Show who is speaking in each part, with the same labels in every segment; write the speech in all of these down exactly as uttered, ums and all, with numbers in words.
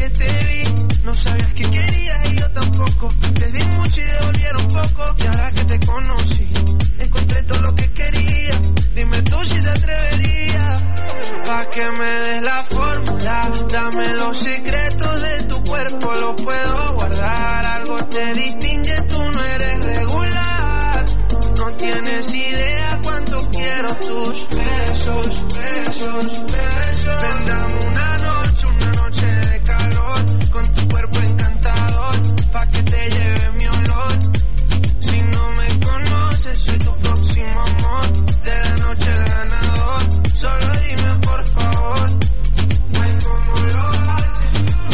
Speaker 1: que te vi, no sabías que querías y yo tampoco. Te di mucho y devolvieron poco. Y ahora que te conocí, encontré todo lo que quería. Dime tú si te atreverías. Pa' que me des la fórmula, dame los secretos de tu cuerpo, los puedo guardar. Algo te distingue, tú no eres regular. No tienes idea cuánto quiero tus besos, besos, besos. Ven, dame una noche, una noche de calor, con tu cuerpo encantador, pa' que te lleve mi olor. Si no me conoces, soy tu próximo amor, de la noche el ganador. Solo dime por favor, ay, cómo lo haces,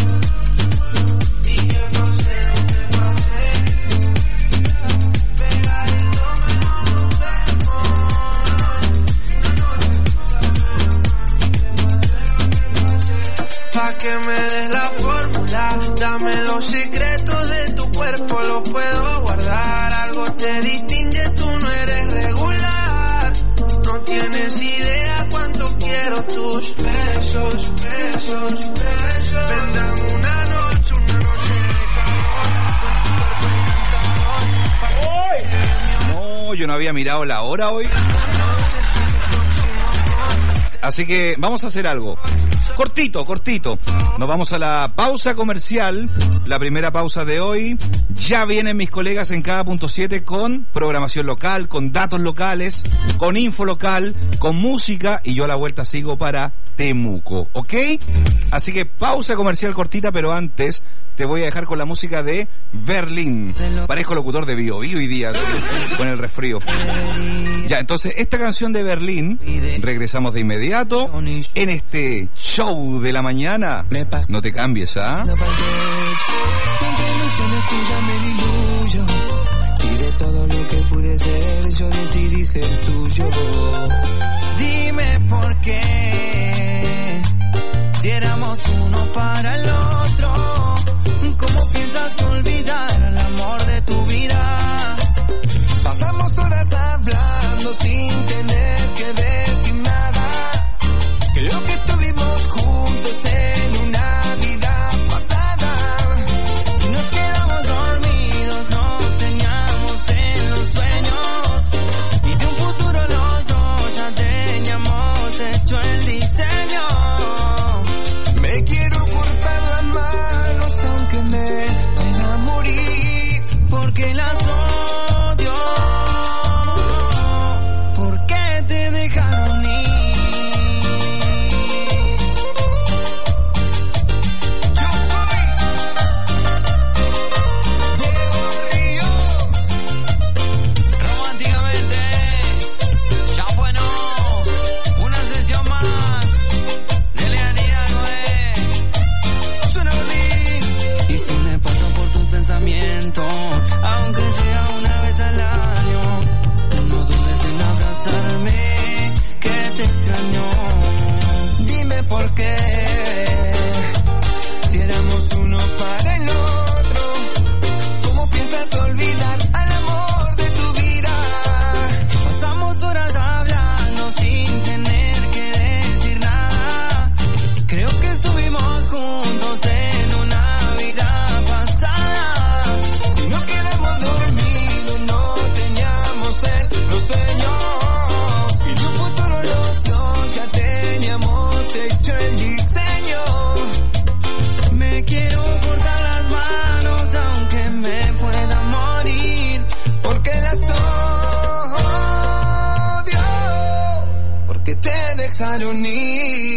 Speaker 1: y que pase lo que pase. Pegadito mejor nos vemos. Pa' que me des la fórmula, dame los secretos de tu cuerpo, los puedo guardar. Algo te distingue, tú no eres regular. No tienes idea cuánto quiero tus besos, besos, besos. Ven, dame una noche, una noche de calor, con tu cuerpo encantador, pa' que te lleve mi olor.
Speaker 2: No, yo no había mirado la hora hoy. Así que vamos a hacer algo. Cortito, cortito. Nos vamos a la pausa comercial. La primera pausa de hoy. Ya vienen mis colegas en cada punto siete con programación local, con datos locales, con info local, con música. Y yo a la vuelta sigo para Temuco, ¿ok? Así que pausa comercial cortita, pero antes te voy a dejar con la música de Berlín. Parezco locutor de Bio Bio hoy día con el resfrío. Ya, entonces esta canción de Berlín, regresamos de inmediato en este show de la mañana. No te cambies, ¿ah?
Speaker 1: Y de todo lo que pude ser, yo decidí ser tuyo. Dime por qué, si éramos uno para el otro, ¿cómo piensas olvidar el amor de tu vida? Pasamos horas hablando sin tener que decir nada. Creo que estuvimos juntos en una vida pasada. Si nos quedamos dormidos, nos teníamos en los sueños. Y de un futuro los dos ya teníamos hecho el diseño. Me quiero cortar las manos aunque me pueda morir, porque las odio. ¿Por qué te dejaron ir? Yo soy Diego Ríos. Románticamente, ya bueno, una sesión más de lejanía, Noé. Suena Berlín. Y si me paso por tus pensamientos, aunque sea una vez al año, no dudes en abrazarme, que te extraño. Dime por qué, si éramos uno para el otro, ¿cómo piensas olvidar al amor de tu vida? Pasamos horas hablando sin tener que decir nada. Creo que estuvimos juntos en una vida pasada. Si no quedamos dormidos, no teníamos en los sueños. Y de un futuro los dos ya teníamos hecho el diseño. Me quiero cortar las manos aunque me pueda morir, porque las odio, porque te dejaron ir.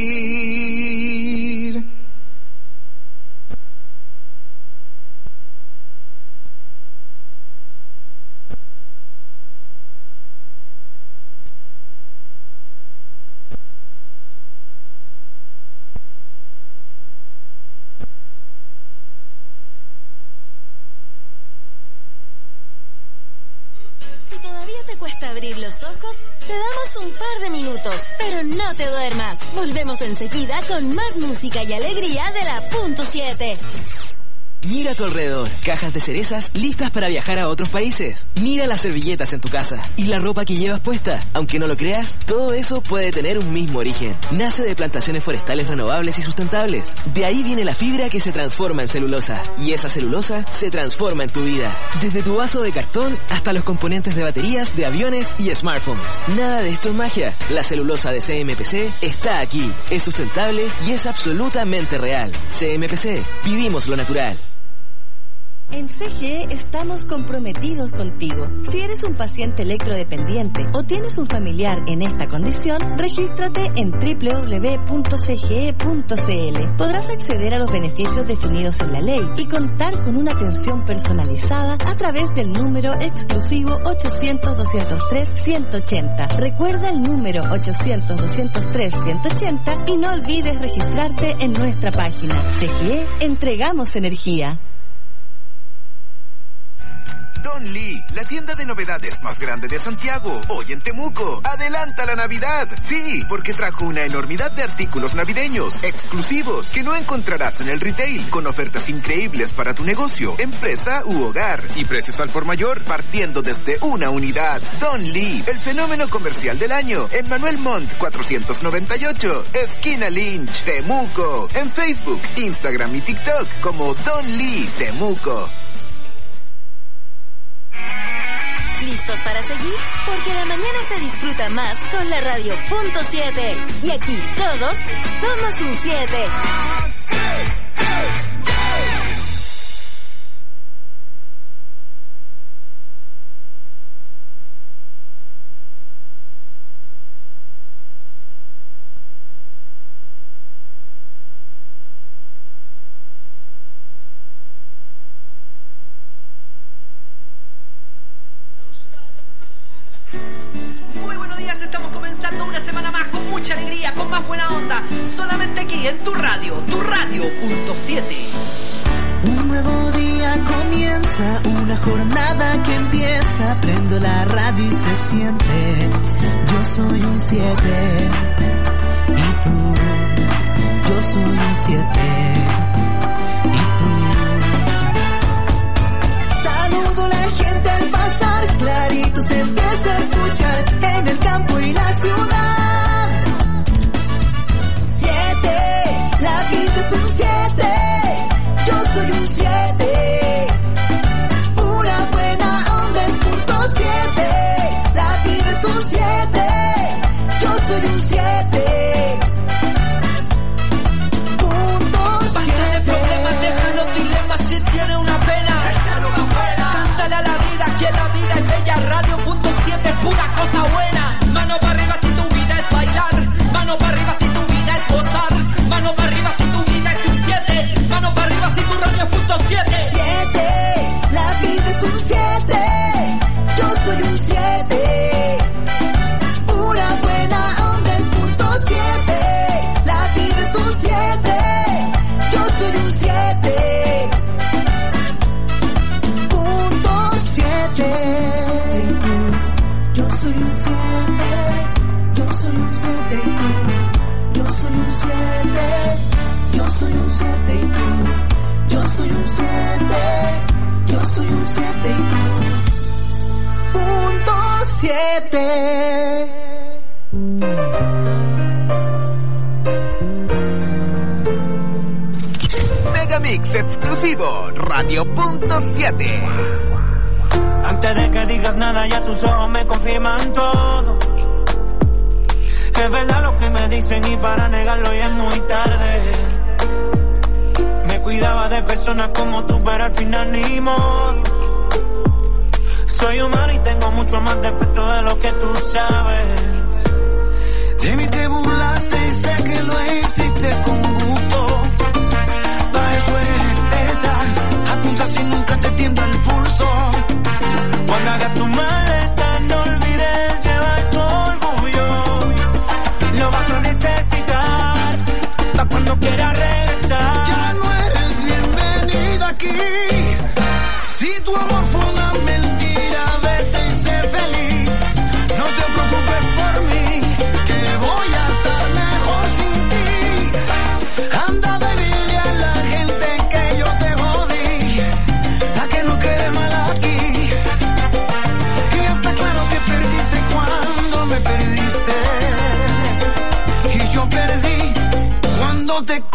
Speaker 3: Si todavía te cuesta abrir los ojos, te damos un par de minutos, pero no te duermas. Volvemos enseguida con más música y alegría de la punto siete.
Speaker 4: Mira a tu alrededor, cajas de cerezas listas para viajar a otros países. Mira las servilletas en tu casa y la ropa que llevas puesta. Aunque no lo creas, todo eso puede tener un mismo origen. Nace de plantaciones forestales renovables y sustentables. De ahí viene la fibra que se transforma en celulosa. Y esa celulosa se transforma en tu vida. Desde tu vaso de cartón hasta los componentes de baterías, de aviones y smartphones. Nada de esto es magia. La celulosa de C M P C está aquí. Es sustentable y es absolutamente real. C M P C. Vivimos lo natural.
Speaker 5: En C G E estamos comprometidos contigo. Si eres un paciente electrodependiente o tienes un familiar en esta condición, regístrate en doble u doble u doble u punto c g e punto c l. Podrás acceder a los beneficios definidos en la ley y contar con una atención personalizada a través del número exclusivo ochocientos, doscientos tres, ciento ochenta. Recuerda el número ochocientos, doscientos tres, ciento ochenta y no olvides registrarte en nuestra página. C G E, entregamos energía.
Speaker 6: Don Lee, la tienda de novedades más grande de Santiago, hoy en Temuco. ¡Adelanta la Navidad! Sí, porque trajo una enormidad de artículos navideños, exclusivos, que no encontrarás en el retail, con ofertas increíbles para tu negocio, empresa u hogar, y precios al por mayor, partiendo desde una unidad. Don Lee, el fenómeno comercial del año, en Manuel Montt cuatrocientos noventa y ocho, esquina Lynch, Temuco. En Facebook, Instagram y TikTok como Don Lee Temuco.
Speaker 3: ¿Listos para seguir? Porque la mañana se disfruta más con la radio punto siete. Y aquí todos somos un siete.
Speaker 7: Con más buena onda, solamente aquí en tu radio, tu radio punto siete.
Speaker 1: Un nuevo día comienza, una jornada que empieza, prendo la radio y se siente, yo soy un siete, y tú, yo soy un siete, y tú. Saludo a la gente al pasar, clarito se empieza a escuchar, en el campo y la ciudad. La vida es un siete, yo soy un siete. Pura buena onda es punto siete. La vida es un siete, yo soy un siete. Punto siete. Basta de problemas, deja los dilemas, si tiene una pena, échalo afuera. Cántale a la vida, que la vida es bella. Radio punto siete, pura cosa buena. Mano para arriba si tu vida es bailar. Mano para arriba si tu vida es gozar. Mano para arriba si tu vida es un siete. Mano para arriba si tu radio es punto siete. Siete, la vida es un siete. Yo soy un siete. Pura buena onda es punto siete. La vida es un siete. Yo soy un siete. Punto siete. Yo soy un siete. Yo soy un siete. Yo soy un siete, yo soy un siete y tú, yo soy un siete, yo soy un siete y tú, punto siete.
Speaker 6: Megamix exclusivo, radio punto siete.
Speaker 8: Antes de que digas nada ya tus ojos me confirman todo. Es verdad lo que me dicen y para negarlo ya es muy tarde. Me cuidaba de personas como tú, pero al final ni modo. Soy humano y tengo mucho más defectos de lo que tú sabes. De mí te burlaste y sé que lo hiciste con gusto. Pa' eso eres verdad, apunta si nunca te tiembla el pulso. Cuando hagas tu maleta no olvides llevar tu orgullo. Lo vas a necesitar pa' cuando quieras regresar. Ya no eres bienvenida aquí. Si tu amor fue una mentira, vete y sé feliz. No te preocupes por mí, que voy a estar mejor sin ti.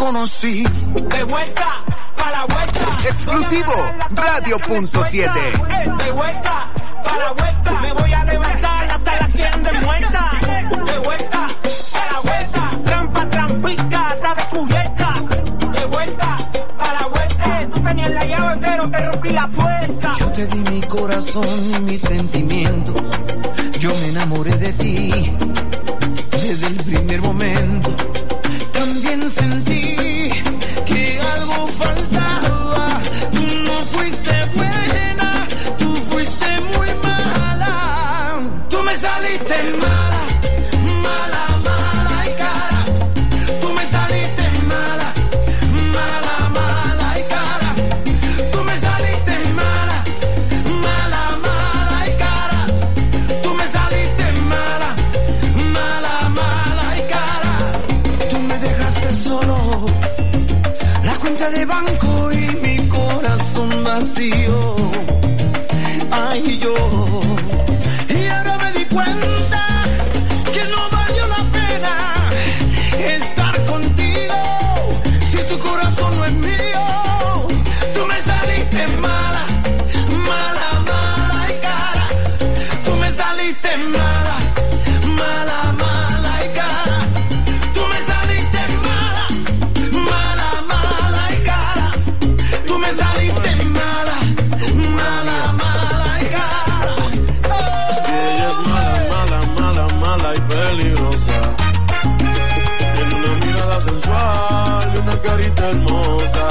Speaker 1: conocí.
Speaker 8: De vuelta, pa' la vuelta.
Speaker 6: Exclusivo, Radio punto siete.
Speaker 8: De vuelta, pa' la vuelta. Me voy a levantar hasta la tienda muerta. De vuelta, pa' la vuelta. Trampa, trampita, está descubierta. De vuelta, pa' la vuelta. Eh, tú tenías la llave, pero te rompí la puerta.
Speaker 1: Yo te di mi corazón y mis sentimientos. Yo me enamoré de ti desde el primer momento. También sentí que algo faltaba. Tú no fuiste buena, tú fuiste muy mala. Tú me saliste mala, mala, mala y cara. Tú me saliste mala, mala, mala y cara. Tú me saliste mala, mala, mala y cara. Tú me saliste mala, mala, mala y cara. Tú me dejaste solo, la cuenta de banco y mi corazón vacío. Ay, yo. Y ahora me di cuenta que no valió la pena estar contigo si tu corazón no es mío. Tú me saliste mala, mala, mala y cara. Tú me saliste mala, mala, mala y cara. Tú me saliste mala, mala, mala y cara. Tú me saliste mala, mala, mala y cara.
Speaker 9: Ella es mala, mala, mala, mala y peligrosa. Tiene una mirada sensual y una carita hermosa.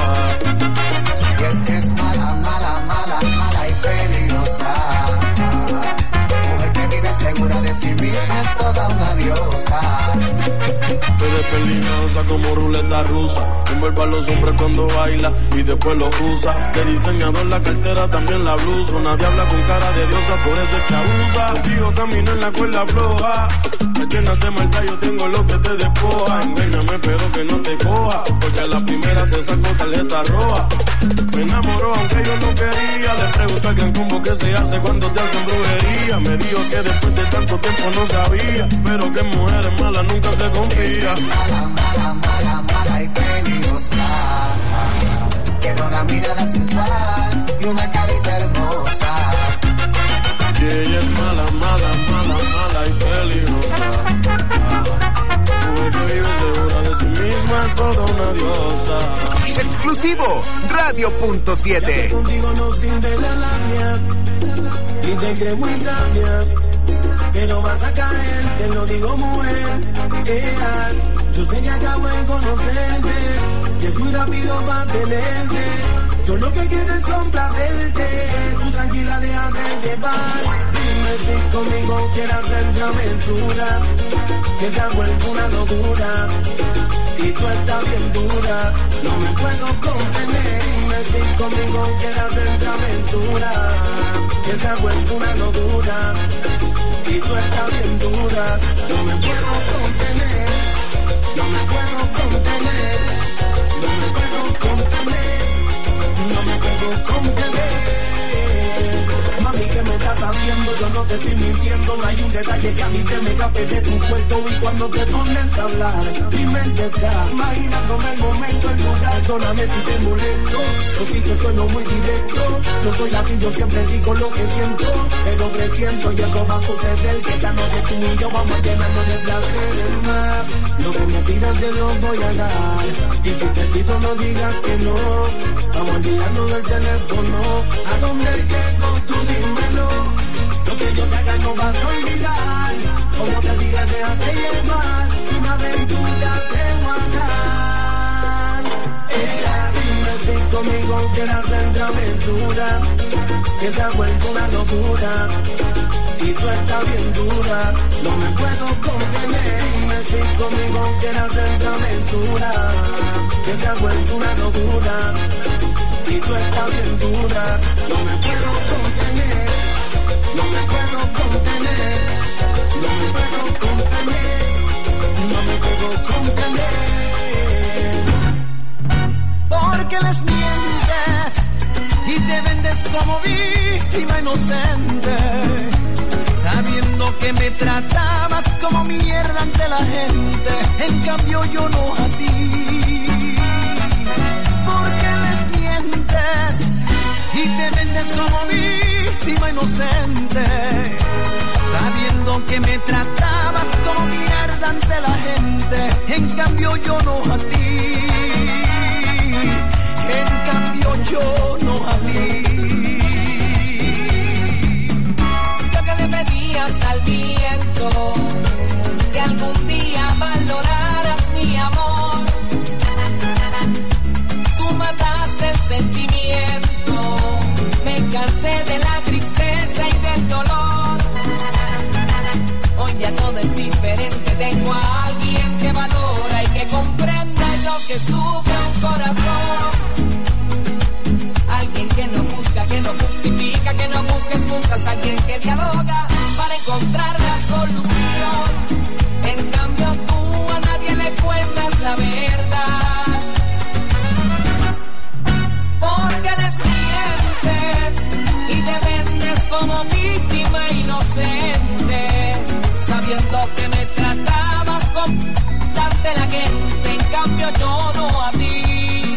Speaker 10: Y es que es mala, mala, mala, mala y peligrosa. Mujer que vive segura de sí misma es toda una diosa.
Speaker 9: Tú eres peligrosa como ruleta rusa. Envuelve a los hombres cuando baila y después lo usa. De diseñador la cartera, también la blusa. Nadie habla con cara de diosa, por eso es que abusa. Contigo camino en la cuerda floja. Me llenas de maldad, yo tengo lo que te despoja. Engáñame pero que no te coja, porque a la primera te saco tarjeta roja. Me enamoró aunque yo no quería. Le pregunto al gran combo que se hace cuando te hacen brujería. Me dijo que después de tanto tiempo no sabía, pero que mujeres malas nunca se confía.
Speaker 10: Mala, mala, mala, mala y peligrosa. Tiene una mirada sensual y una carita hermosa.
Speaker 9: Y ella es mala, mala, mala, mala y peligrosa. Mujer que vive segura de sí misma es toda una diosa.
Speaker 6: Exclusivo, Radio punto siete.
Speaker 8: Contigo no sirve la labia y te crees muy sabia, pero vas a caer, te lo digo mujer. Ea, yo sé que acabo de conocerte y es muy rápido para tenerte. Yo lo que quiero es complacerte, tú tranquila déjate llevar. Dime si conmigo quieres hacer travesura, que se ha vuelto una locura y tú estás bien dura, no me puedo contener. Dime si conmigo quieres hacer travesura, que se ha vuelto una locura y tú estás bien dura, no me puedo contener, no me puedo contener, no me puedo contener, no me puedo contener. Mami, ¿qué me estás haciendo? Yo no te estoy mintiendo, no hay un detalle que a mí se me escape de tu cuerpo. Y cuando te pones a hablar, mi mente está imaginándome el momento, el lugar. Perdóname si te molesto, yo sí que sueno muy directo. Yo soy así, yo siempre digo lo que siento, pero presiento y eso va a suceder, que esta noche tú y yo vamos a llenarnos de placer más. Lo que me pidas te lo voy a dar, y si te pido no digas que no. Vamos a olvidarnos del teléfono, ¿a dónde llego? Tú dímelo. Lo que yo te haga no vas a olvidar, como te diga déjate llevar, una aventura te voy a dar. Ella, dime si conmigo quieres hacer travesura, que se ha vuelto una locura y tú estás bien dura, no me puedo contener. Dime si conmigo quieres hacer travesura, que se ha vuelto una locura y tú estás bien dura, no me puedo contener, no me puedo contener, no me puedo contener, no me puedo contener. Porque les mientes y te vendes como víctima inocente, sabiendo que me tratabas como mierda ante la gente, en cambio yo no a ti.
Speaker 11: vendes como víctima inocente, sabiendo que me tratabas como mierda ante la gente. En cambio yo no a ti, en cambio yo no a ti.
Speaker 12: Yo que le pedías al viento que algún día valoraras mi amor, tú mataste el sentimiento, me cansé de la tristeza y del dolor. Hoy ya todo es diferente, tengo a alguien que valora y que comprende lo que sufre un corazón. Alguien que no busca, que no justifica, que no busca excusas, alguien que dialoga para encontrar la solución. En cambio tú a nadie le cuentas la verdad, porque les mientes y te vendes como víctima inocente, sabiendo que me tratabas con ante la gente. En cambio yo no a ti,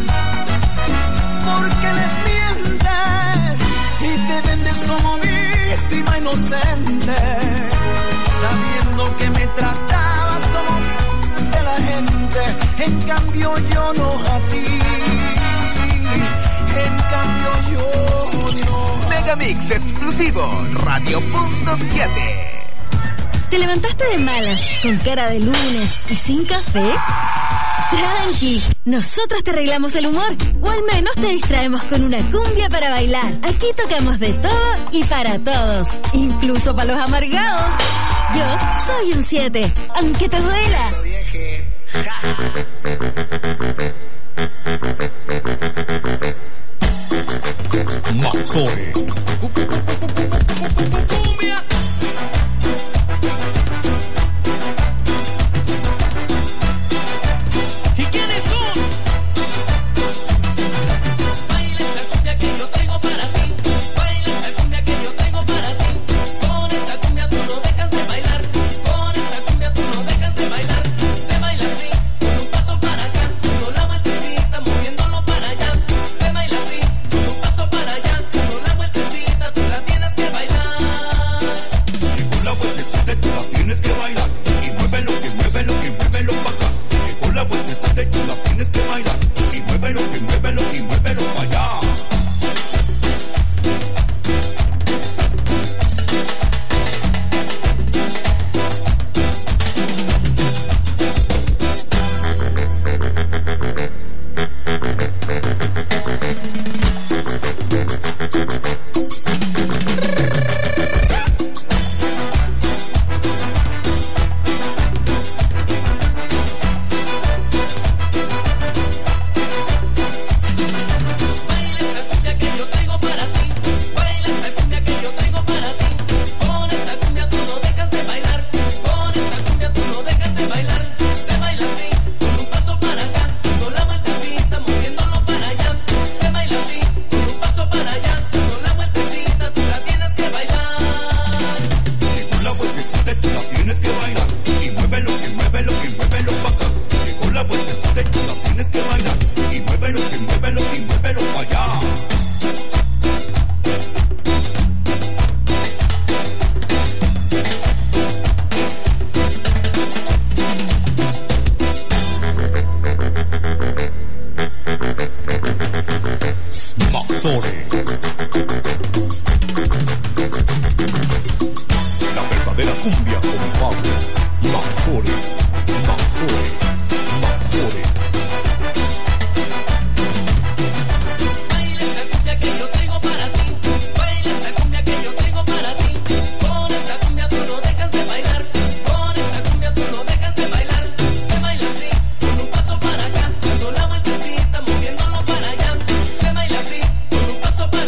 Speaker 11: porque les mientes y te vendes como víctima inocente, sabiendo que me tratabas como ante la gente. En cambio yo no a ti, en cambio yo no.
Speaker 6: Megamix exclusivo, Radio Punto siete.
Speaker 5: ¿Te levantaste de malas, con cara de lunes y sin café? Tranqui, nosotros te arreglamos el humor, o al menos te distraemos con una cumbia para bailar. Aquí tocamos de todo y para todos, incluso para los amargados. Yo soy un siete, aunque te duela.
Speaker 2: Mazore.
Speaker 11: ¿Y quiénes son?
Speaker 12: baila esta cumbia que yo tengo para ti, baila esta cumbia que yo tengo para ti. Con esta cumbia tú no dejas de bailar, con esta cumbia tú no dejas de bailar. Se baila así, con un paso para acá, con la vueltecita moviéndolo para allá. Se baila así, con un paso para allá, con la vueltecita tú la tienes que bailar.
Speaker 13: Y con la vueltecita tú la tienes que bailar. Y muévelo, y muévelo, y muévelo para acá. Y con la vueltecita tú la tienes que bailar. Y muévelo, y muévelo, y muévelo para allá.
Speaker 12: Se baila así, con un paso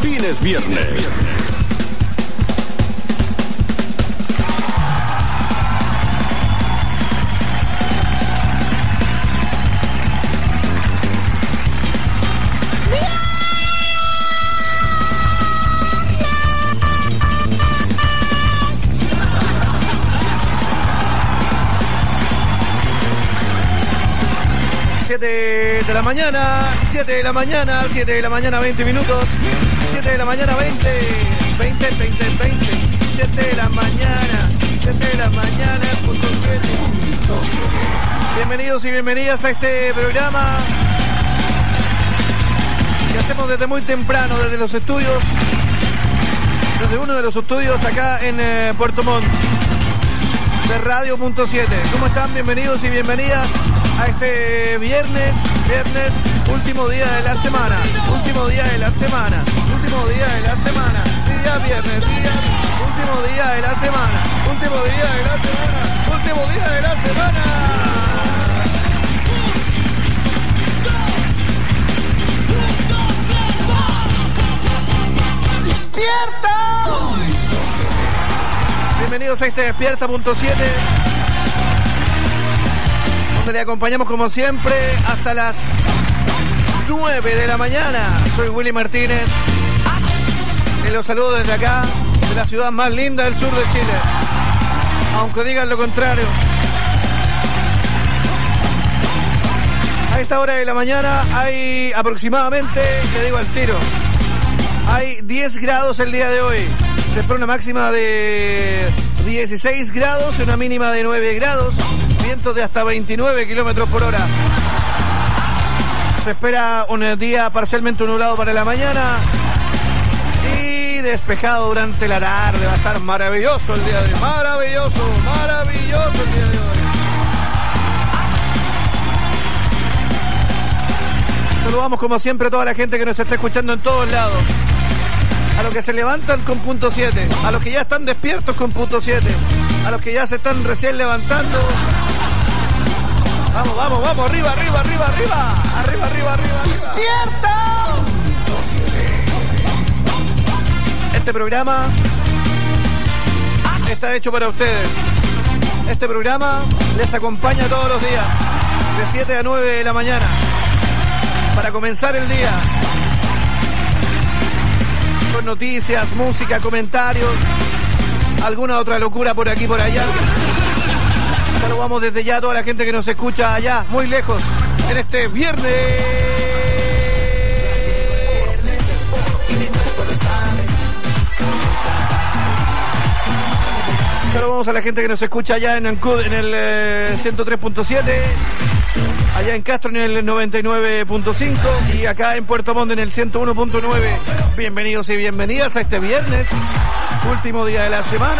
Speaker 14: fin es viernes.
Speaker 15: siete de la mañana, siete de la mañana, siete de la mañana, veinte minutos, siete de la mañana, veinte, veinte, veinte, veinte, siete de la mañana, siete de la mañana, punto siete. Bienvenidos y bienvenidas a este programa que hacemos desde muy temprano, desde los estudios, desde uno de los estudios acá en eh, Puerto Montt, de Radio punto siete. ¿Cómo están? Bienvenidos y bienvenidas a este viernes, viernes, último día de la semana, último día de la semana, último día de la semana, día viernes, día, último día de la semana, último día de la semana, último día de la semana. ¡Despierta! Bienvenidos a este Despierta punto siete, donde le acompañamos como siempre hasta las nueve de la mañana. Soy Willy Martínez y los saludo desde acá, de la ciudad más linda del sur de Chile, aunque digan lo contrario. A esta hora de la mañana hay aproximadamente, le digo al tiro, hay diez grados el día de hoy. Se espera una máxima de dieciséis grados y una mínima de nueve grados. Vientos de hasta veintinueve kilómetros por hora. Se espera un día parcialmente nublado para la mañana y despejado durante la tarde. Va a estar maravilloso el día de hoy. Maravilloso, maravilloso el día de hoy. Saludamos como siempre a toda la gente que nos está escuchando en todos lados. A los que se levantan con punto siete, a los que ya están despiertos con punto siete, a los que ya se están recién levantando. Vamos, vamos, vamos, arriba, arriba, arriba, arriba, arriba, arriba, arriba. ¡Despierta! Este programa está hecho para ustedes. Este programa les acompaña todos los días, de siete a nueve de la mañana, para comenzar el día. Con noticias, música, comentarios, alguna otra locura por aquí por allá. Saludamos desde ya a toda la gente que nos escucha allá, muy lejos, en este viernes. Saludamos a la gente que nos escucha allá en Ancud, en el eh, ciento tres punto siete. Allá en Castro en el noventa y nueve punto cinco y acá en Puerto Montt en el ciento uno punto nueve. Bienvenidos y bienvenidas a este viernes, último día de la semana.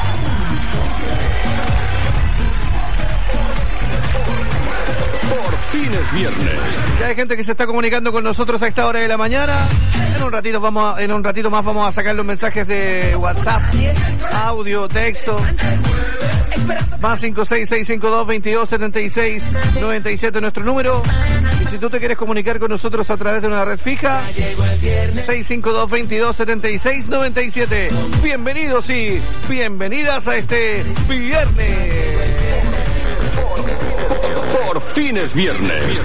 Speaker 14: Por fin es viernes.
Speaker 15: Ya hay gente que se está comunicando con nosotros a esta hora de la mañana. En un ratito vamos a, en un ratito más vamos a sacar los mensajes de WhatsApp, audio, texto. Más cinco seis seis cinco dos veintidós setenta y seis noventa y siete nuestro número. Y si tú te quieres comunicar con nosotros a través de una red fija, seis cinco dos veintidós setenta y seis noventa y siete. Bienvenidos y bienvenidas a este viernes.
Speaker 14: Por fin es viernes.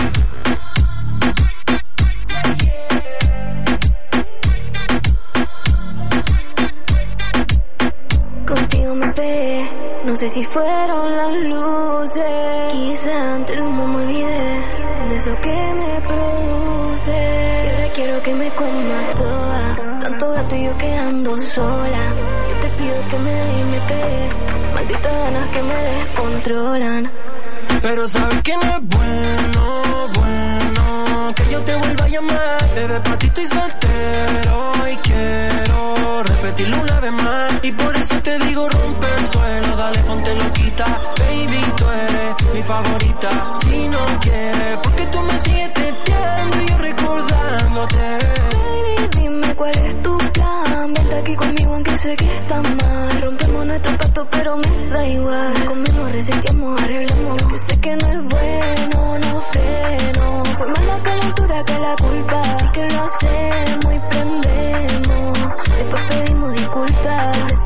Speaker 16: Contigo me pegué, no sé si fueron las luces. Quizá ante el humo me olvidé de eso que me produce. Y ahora quiero que me comas toda, tanto gato y yo quedando sola. Yo te pido que me dé y me pegue, malditas ganas que me descontrolan.
Speaker 11: Pero sabes que no es bueno, bueno que yo te vuelva a llamar. Bebé, pa' ti estoy soltero y quiero repetirlo una vez más. Y por eso te digo rompe el suelo, dale ponte loquita. Baby, tú eres mi favorita. Si no quieres, porque tú me sigues teteando y yo recordándote.
Speaker 16: Baby, dime cuál es tu plan. Vente aquí conmigo aunque sé que está mal. Rompemos nuestro pacto pero me da igual. Comemos, reseteamos, arreglamos. Que sé que no es bueno, no freno. Fue más la calentura que la culpa. Así que lo hacemos y prendemos.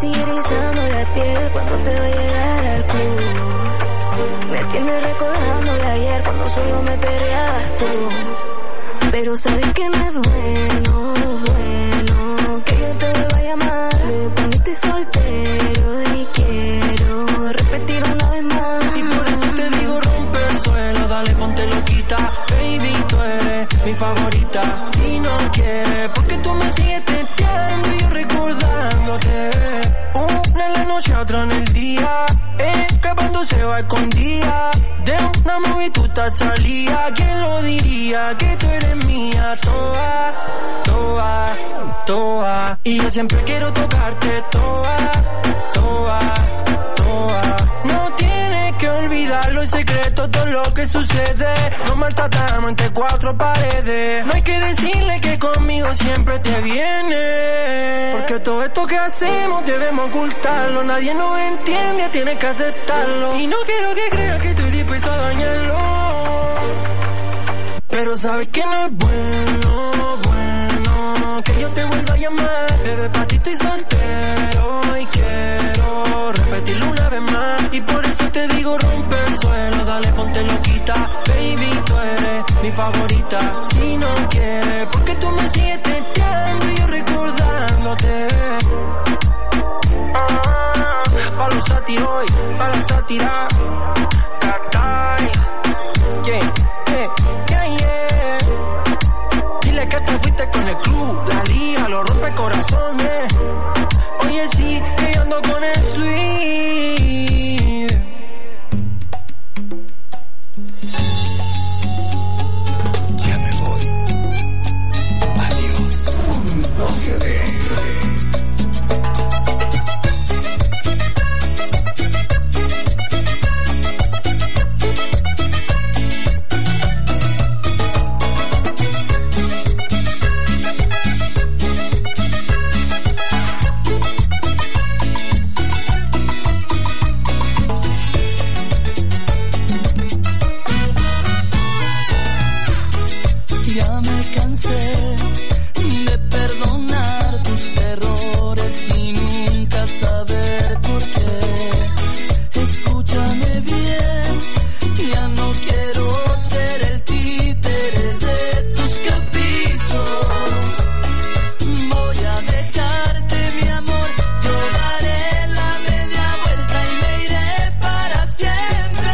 Speaker 16: sigue erizando la piel cuando te va a llegar al club. Me tienes recordándole ayer cuando solo me perreabas tú. Pero sabes que no es bueno, bueno que yo te vuelva a llamar. Me poniste soltero y quiero repetir una vez más.
Speaker 11: Y por eso te digo rompe el suelo, dale ponte loquita. Baby, tú eres mi favorita. Si no quieres, porque tú me sigues teteando y yo recordándote. Una en la noche, otra en el día, escapándose va escondida. De una movie tú estás salida. ¿Quién lo diría? Que tú eres mía. Toa, toa, toa. Y yo siempre quiero tocarte. Toa, toa, toa. No tienes que olvidarlo, el secreto, todo lo que sucede. Nos maltratamos entre cuatro paredes. No hay que decirle que conmigo siempre te viene. Porque todo esto que hacemos debemos ocultarlo. Nadie nos entiende, tienes que aceptarlo. Y no quiero que creas que estoy dispuesto a dañarlo. Pero sabes que no es bueno, bueno que yo te vuelva a llamar. Bebé, pa' ti estoy soltero y quiero repetirlo una vez más. Y por eso te digo rompe el suelo, dale ponte loquita. Baby, tú eres mi favorita. Si no quieres, porque tú me sigues teteando y yo recordándote. Pa' los sátiros y pa' la sátira. Cacay. Yeah, yeah, yeah, yeah. Dile que te fuiste con el club, la liga, los rompe corazones. Oye, sí, que yo ando con el sweet.
Speaker 13: Ya me voy. Adiós. Punto siete.
Speaker 11: Ya me cansé de perdonar tus errores y nunca saber por qué. Escúchame bien, ya no quiero ser el títere de tus caprichos. Voy a dejarte, mi amor, yo daré la media vuelta y me iré para siempre.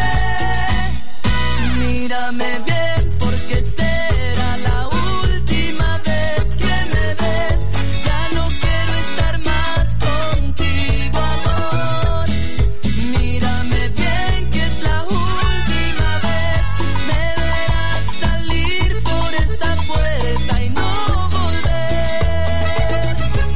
Speaker 11: Mírame bien, porque será la última vez que me ves. Ya no quiero estar más contigo, amor. Mírame bien, que es la última vez. Me verás salir por esa puerta y no volver.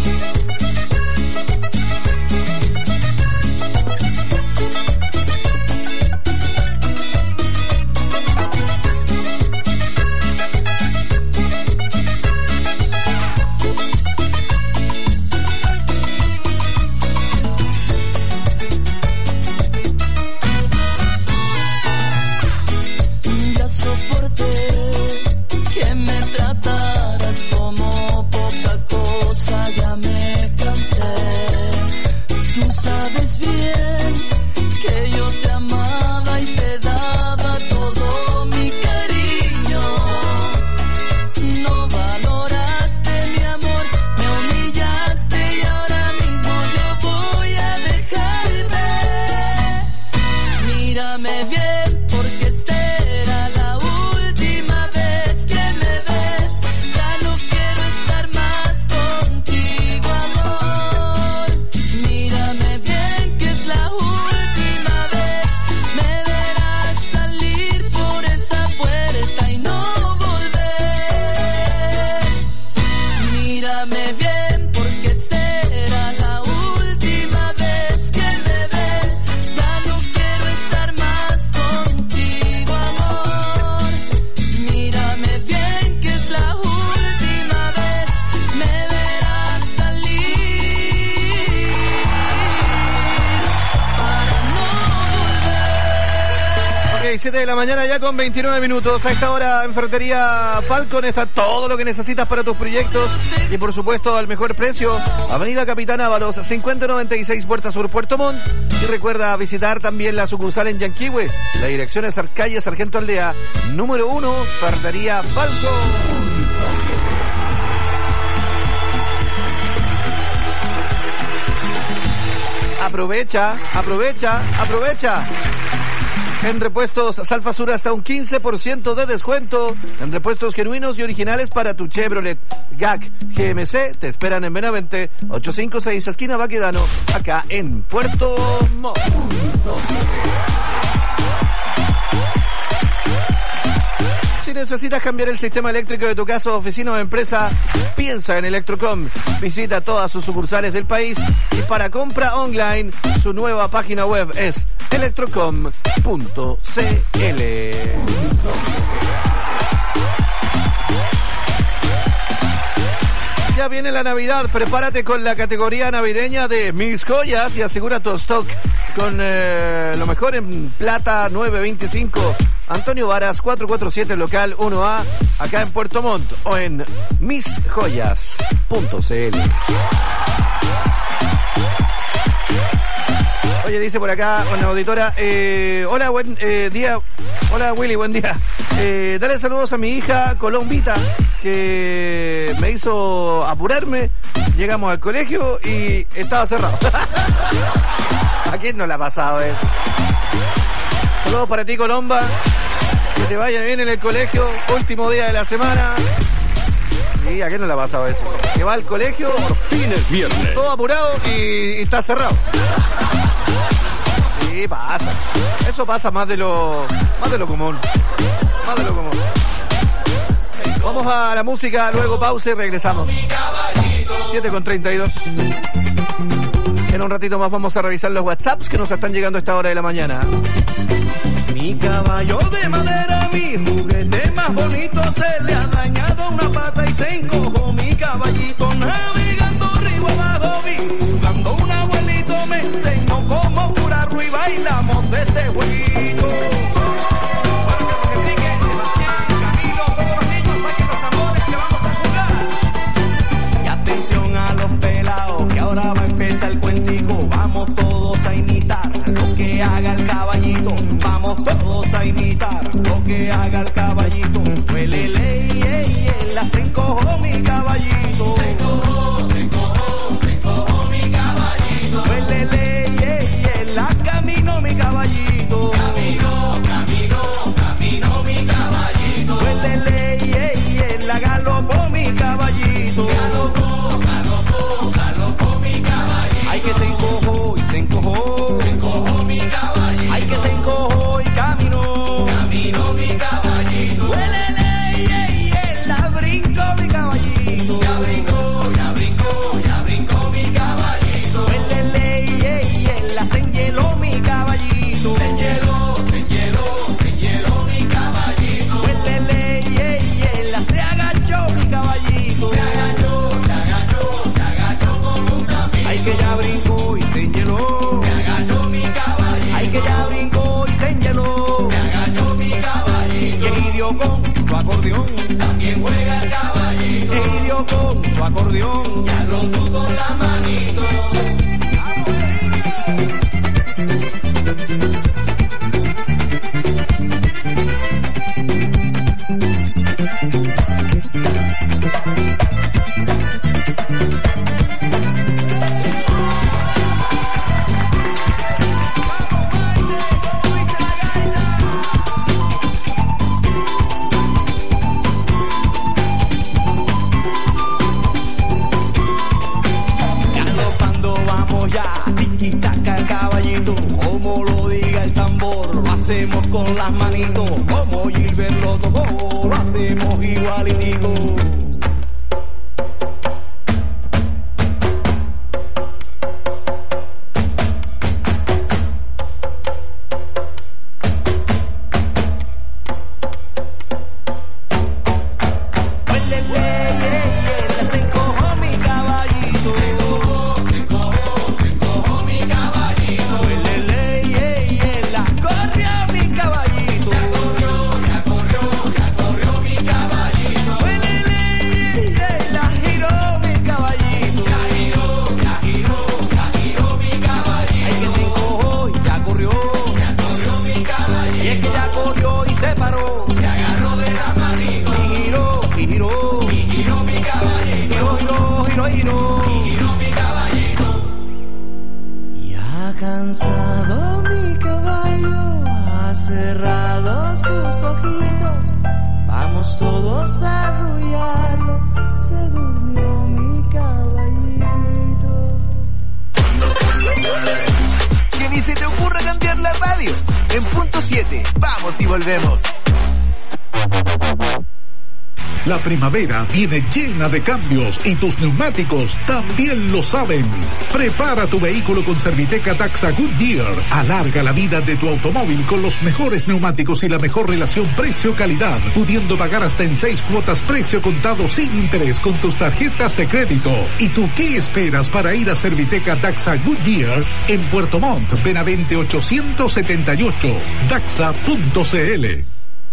Speaker 11: Ya soporté que me trataras como poca cosa, ya me cansé. Tú sabes bien que yo te amaba y te daba todo mi cariño. No valoraste mi amor, me humillaste y ahora mismo yo voy a dejarte. Mírame bien, porque será la última vez que me ves. Ya no quiero estar más contigo, amor. Mírame bien, que es la última vez. Me verás salir por esa puerta y no volver. Mírame bien, porque será la última vez que me ves. Ya no quiero estar más contigo, amor. Mírame bien, que es la última vez. Me verás salir para no volver.
Speaker 15: Ok, siete de la mañana ya con veintinueve minutos. A esta hora en Ferretería Falcon está todo lo que necesitas para tus proyectos y por supuesto al mejor precio. Avenida Capitán Ábalos, cincuenta noventa y seis Puerta Sur, Puerto Montt. Y recuerda visitar también la sucursal en Yanquihue. La dirección es calle Sargento Aldea, número uno, Ferretería Falcon. Aprovecha, aprovecha, aprovecha. En repuestos Salfasura hasta un quince por ciento de descuento. En repuestos genuinos y originales para tu Chevrolet G A C G M C. Te esperan en Benavente, ochocientos cincuenta y seis, esquina Baquedano, acá en Puerto Montt. Si necesitas cambiar el sistema eléctrico de tu casa, oficina o empresa, piensa en Electrocom. Visita todas sus sucursales del país y para compra online, su nueva página web es electrocom punto c l. Ya viene la Navidad, prepárate con la categoría navideña de Mis Joyas y asegura tu stock con eh, lo mejor en plata nueve veinticinco. Antonio Varas cuatrocientos cuarenta y siete, local uno A, acá en Puerto Montt o en mis joyas punto c l. Oye, dice por acá una auditora, eh, hola, buen eh, día, hola Willy, buen día. Eh, dale saludos a mi hija Colombita, que me hizo apurarme. Llegamos al colegio y estaba cerrado. ¿A quién no le ha pasado eso? Saludos para ti, Colomba. Que te vaya bien en el colegio, último día de la semana. ¿Y a quién no le ha pasado eso? Que va al colegio,
Speaker 14: por fines viernes,
Speaker 15: todo apurado y, y está cerrado. Sí, pasa. Eso pasa más de lo más de lo común. Más de lo común. Vamos a la música, luego pausa y regresamos. siete con treinta y dos. En un ratito más vamos a revisar los WhatsApps que nos están llegando a esta hora de la mañana.
Speaker 11: Mi caballo de madera, mi juguete más bonito, se le ha dañado una pata y se encojó. Mi caballito navegando río abajo, vi jugando un abuelito, me enseñó cómo curarlo y bailamos este jueguito. Ahora va a empezar el cuentico, vamos todos a imitar lo que haga el caballito, vamos todos a imitar lo que haga el caballito. Huelele, ey, ey, la se encojó mi caballito. Se encojó, se encojó, se encojó mi caballito. Huelele, ey, ey, la camino mi caballito. Camino, camino, camino mi caballito. Huelele, ey, ey, la galopó mi caballito. Galopó, galopó, galopó mi caballito. Ay, que se encojó y se encojó. Se encojó mi caballito. Ay, que se encojó y caminó. Caminó mi caballito. Huélele, ey, ey, la brincó mi caballito. Ya brincó, ya brincó, ya brincó mi caballito. Huélele, ey, ey, la se enhieló mi caballito. Se enhieló, se enhieló, se enhieló mi caballito. Huélele, ey, ey, la se agachó mi caballito. Se agachó, se agachó, se agachó como un sapito. Ay, que ya brincó y se enhieló. Se agachó mi caballito. Ay, que ya brincó y se enhieló. Se agachó mi caballito. Y dio con su acordeón. También juega el caballito. Y dio con su acordeón. Ya lo tú con la manito. Hacemos con las manitos, como Gilbert lo tocó, lo hacemos igualitico. Corrió mi caballito. caballito.
Speaker 12: Vino mi caballito.
Speaker 11: Ya cansado mi caballo, ha cerrado sus ojitos. Vamos todos a arrullarlo. Se durmió mi caballito.
Speaker 6: Que ni se te ocurra cambiar la radio. En punto siete, vamos y volvemos.
Speaker 17: La primavera viene llena de cambios y tus neumáticos también lo saben. Prepara tu vehículo con Serviteca Daxa Goodyear. Alarga la vida de tu automóvil con los mejores neumáticos y la mejor relación precio-calidad, pudiendo pagar hasta en seis cuotas precio contado sin interés con tus tarjetas de crédito. ¿Y tú qué esperas para ir a Serviteca Daxa Goodyear en Puerto Montt, Benavente ochocientos setenta y ocho? Daxa punto c l.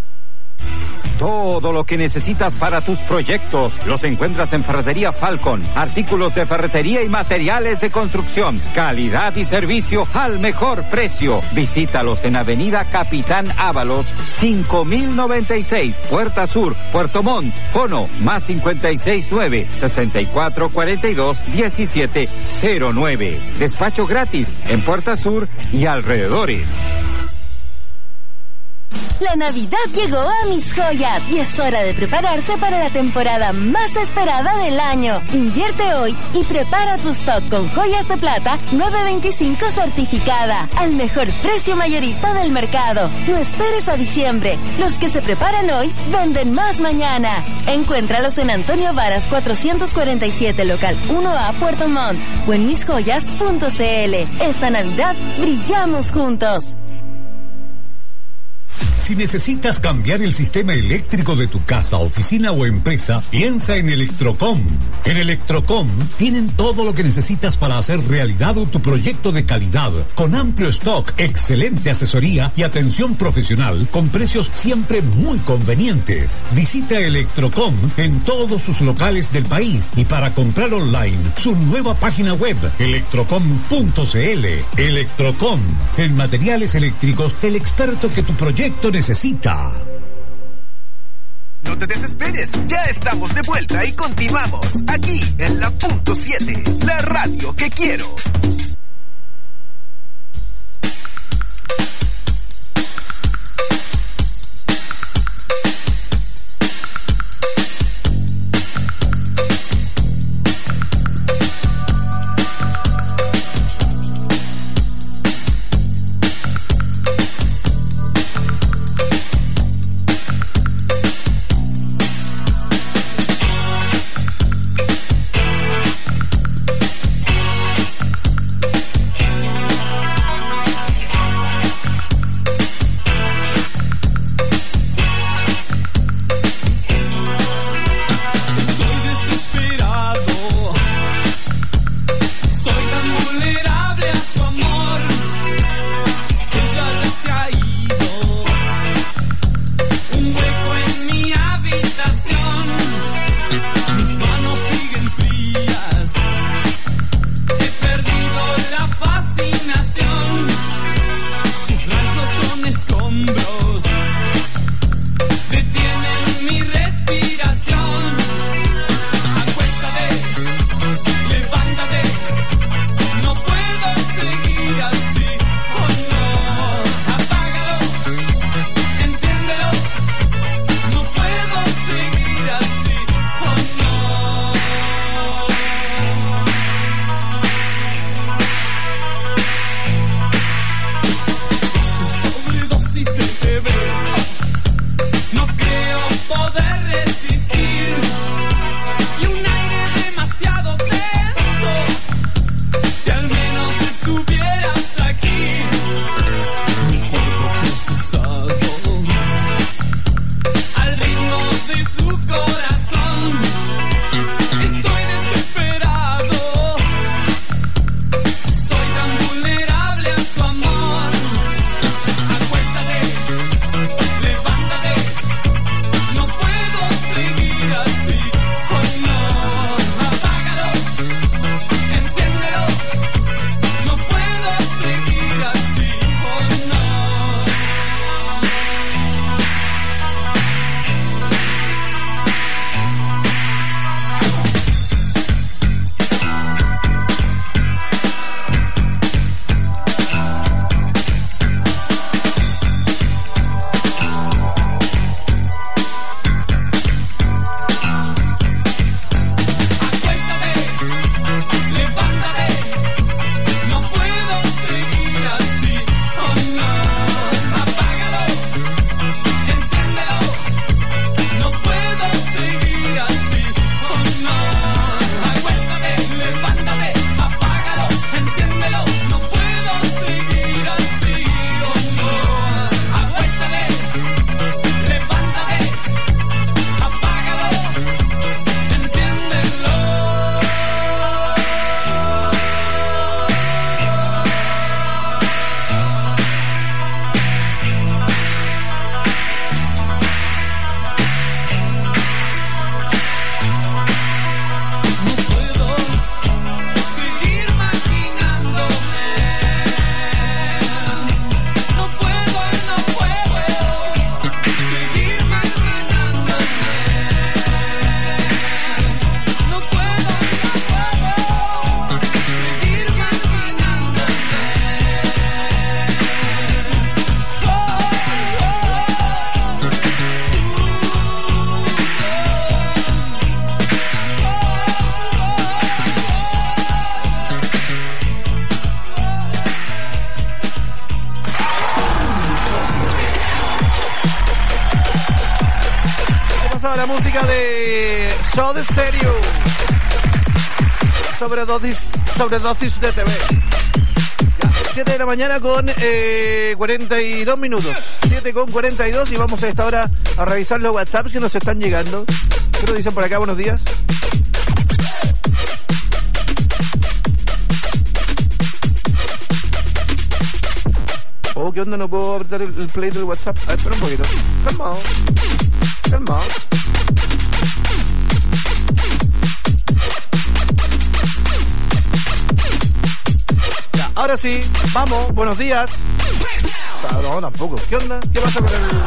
Speaker 18: Todo lo que necesitas para tus proyectos los encuentras en Ferretería Falcon. Artículos de ferretería y materiales de construcción. Calidad y servicio al mejor precio. Visítalos en Avenida Capitán Ábalos, cinco mil noventa y seis, Puerta Sur, Puerto Montt. Fono más cincuenta y seis nueve, sesenta y cuatro cuarenta y dos, diecisiete cero nueve. Despacho gratis en Puerta Sur y alrededores.
Speaker 3: La Navidad llegó a Mis Joyas y es hora de prepararse para la temporada más esperada del año. Invierte hoy y prepara tu stock con joyas de plata nueve veinticinco certificada al mejor precio mayorista del mercado. No esperes a diciembre. Los que se preparan hoy venden más mañana. Encuéntralos en Antonio Varas cuatrocientos cuarenta y siete, local uno A, Puerto Montt o en mis joyas punto c l. Esta Navidad brillamos juntos.
Speaker 19: Si necesitas cambiar el sistema eléctrico de tu casa, oficina o empresa, piensa en Electrocom. En Electrocom tienen todo lo que necesitas para hacer realidad tu proyecto de calidad, con amplio stock, excelente asesoría y atención profesional, con precios siempre muy convenientes. Visita Electrocom en todos sus locales del país y para comprar online, su nueva página web, electrocom punto c l. Electrocom, en materiales eléctricos, el experto que tu proyecto necesita.
Speaker 6: No te desesperes, ya estamos de vuelta y continuamos aquí en la punto siete, la radio que quiero.
Speaker 15: música de Soda Stereo. Sobredosis, sobredosis de T V. Ya, siete de la mañana con eh, cuarenta y dos minutos. siete con cuarenta y dos y vamos a esta hora a revisar los WhatsApps que nos están llegando. ¿Qué nos dicen por acá? Buenos días. Oh, ¿qué onda? No puedo apretar el, el play del WhatsApp. A ver, espera un poquito. Calmado. Calmado. Ya, ahora sí. Vamos. Buenos días. Ah, no, tampoco. ¿Qué onda? ¿Qué pasa con el...?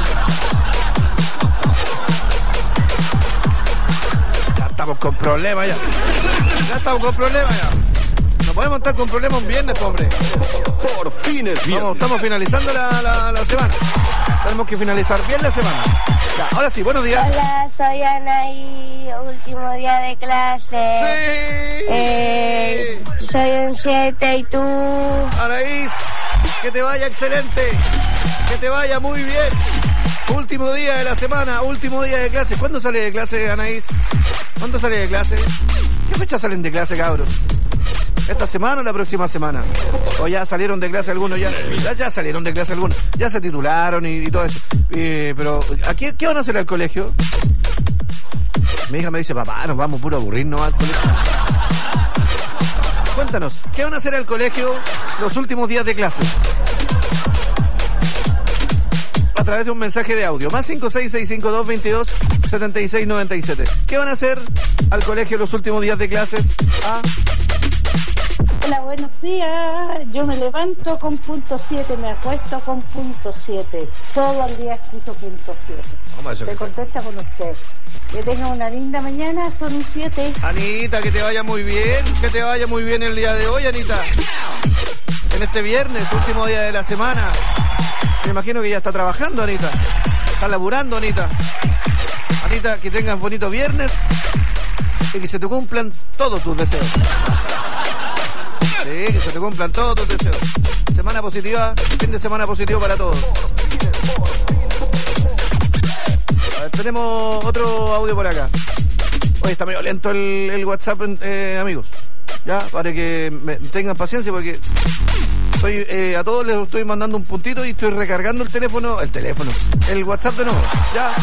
Speaker 15: Ya estamos con problemas ya. Ya estamos con problemas ya. No podemos estar con problemas un viernes, hombre.
Speaker 14: Por fines viernes.
Speaker 15: Vamos, estamos finalizando la, la, la semana. Tenemos que finalizar bien la semana. Ya, ahora sí, buenos días.
Speaker 20: Hola, soy Anaí, último día de clase.
Speaker 15: Sí.
Speaker 20: Eh, soy un siete y tú.
Speaker 15: Anaís, que te vaya excelente. Que te vaya muy bien. Último día de la semana, último día de clase. ¿Cuándo sale de clase, Anaís? ¿Cuándo sale de clase? ¿Qué fecha salen de clase, cabros? ¿Esta semana o la próxima semana? ¿O ya salieron de clase algunos? Ya, ya, ya salieron de clase algunos. Ya se titularon y, y todo eso. Eh, pero, ¿a qué, ¿qué van a hacer al colegio? Mi hija me dice, papá, nos vamos puro a aburrirnos al colegio. Cuéntanos, ¿qué van a hacer al colegio los últimos días de clase? A través de un mensaje de audio. Más cinco seis seis cinco dos veintidós setenta y seis noventa y siete. ¿Qué van a hacer al colegio los últimos días de clases? Ah.
Speaker 21: Hola, buenos días. Yo me levanto con punto siete, me acuesto con punto siete. Todo el día escucho punto siete. Estoy contenta con usted. Que tenga una linda mañana, son un siete.
Speaker 15: Anita, que te vaya muy bien. Que te vaya muy bien el día de hoy, Anita. En este viernes, último día de la semana. Me imagino que ya está trabajando, Anita. Está laburando, Anita. Anita, que tengas bonito viernes y que se te cumplan todos tus deseos. Sí, que se te cumplan todos tus deseos. Semana positiva, fin de semana positivo para todos. A ver, tenemos otro audio por acá. Oye, está medio lento el, el WhatsApp, eh, amigos. Ya, para que me tengan paciencia porque estoy, eh, a todos les estoy mandando un puntito y estoy recargando el teléfono, el teléfono, el WhatsApp de nuevo. Ya.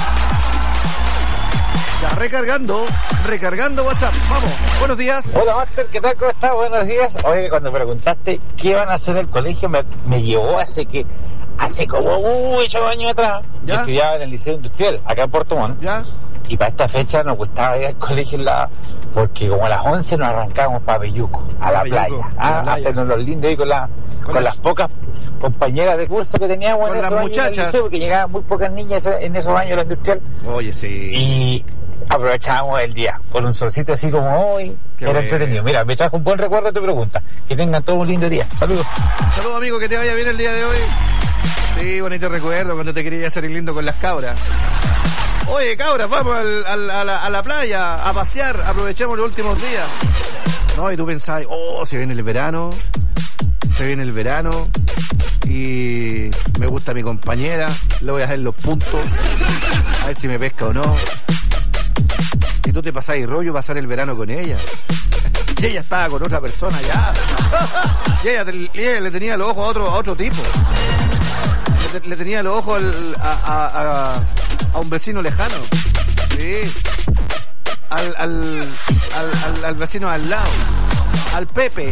Speaker 15: Ya, recargando, recargando WhatsApp. Vamos, buenos días.
Speaker 22: Hola, Master, ¿qué tal? ¿Cómo estás? Buenos días. Oye, cuando preguntaste qué van a hacer el colegio, me, me llevó hace que, hace como ocho años atrás. ¿Ya? Yo estudiaba en el Liceo Industrial, acá en Puerto Montt.
Speaker 15: ¿Ya?
Speaker 22: Y para esta fecha nos gustaba ir al colegio en la, porque como a las once nos arrancábamos para Belluco, a la playa, a, a hacernos los lindos ahí con, la, con, con las pocas compañeras de curso que teníamos
Speaker 15: con
Speaker 22: en
Speaker 15: las
Speaker 22: esos
Speaker 15: muchachas.
Speaker 22: años en el liceo, porque llegaban muy pocas niñas en esos años de la industrial.
Speaker 15: Oye, sí.
Speaker 22: Y aprovechábamos el día por un solcito así como hoy. Qué era bueno. Entretenido. Mira, me trajo un buen recuerdo de tu pregunta. Que tengan todo un lindo día. Saludos.
Speaker 15: Saludos, amigo, que te vaya bien el día de hoy. Sí, bonito recuerdo cuando te quería hacer lindo con las cabras. Oye, cabras, vamos al, al, a, la, a la playa a pasear, aprovechemos los últimos días. No, y tú pensás, oh, se viene el verano, se viene el verano y me gusta mi compañera, le voy a hacer los puntos, a ver si me pesca o no. Y tú te pasás y rollo pasar el verano con ella. Y ella estaba con otra persona ya. Y ella, y ella le tenía los ojos a otro, a otro tipo. Le, le tenía los ojos al, a, a, a, a un vecino lejano. Sí. Al, al, al, al, al vecino al lado. Al Pepe.